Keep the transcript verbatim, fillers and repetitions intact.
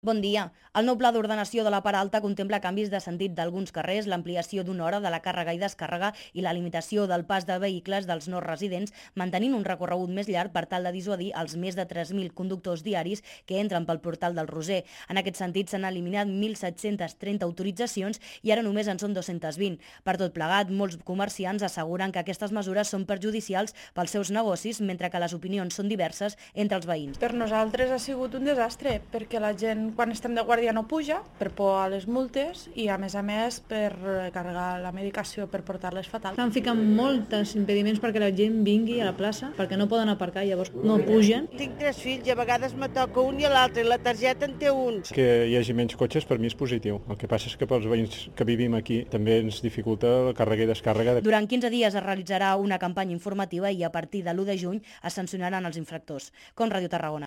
Bon dia. El nou pla d'ordenació de la part alta contempla canvis de sentit d'alguns carrers, l'ampliació d'una hora de la càrrega i descàrrega i la limitació del pas de vehicles dels no residents, mantenint un recorregut més llarg per tal de dissuadir els més de tres mil conductors diaris que entren pel portal del Roser. En aquest sentit, s'han eliminat mil set-cents trenta autoritzacions i ara només en són dos-cents vint. Per tot plegat, molts comerciants asseguren que aquestes mesures són perjudicials pels seus negocis, mentre que les opinions són diverses entre els veïns. Per nosaltres ha sigut un desastre, perquè la gent quan estem de guàrdia no puja per por a les multes i a més a més per carregar la medicació per portar-les fatal. Estan ficant molts impediments perquè la gent vingui a la plaça, perquè no poden aparcar, llavors no pugen. Tinc tres fills i a vegades me toca un i l'altre i la targeta en té uns. Que hi hagi menys cotxes per mi és positiu. El que passa és que pels veïns que vivim aquí també ens dificulta la càrrega i descàrrega. Durant quinze dies es realitzarà una campanya informativa i a partir de l'u de juny es sancionaran els infractors. Com Ràdio Tarragona.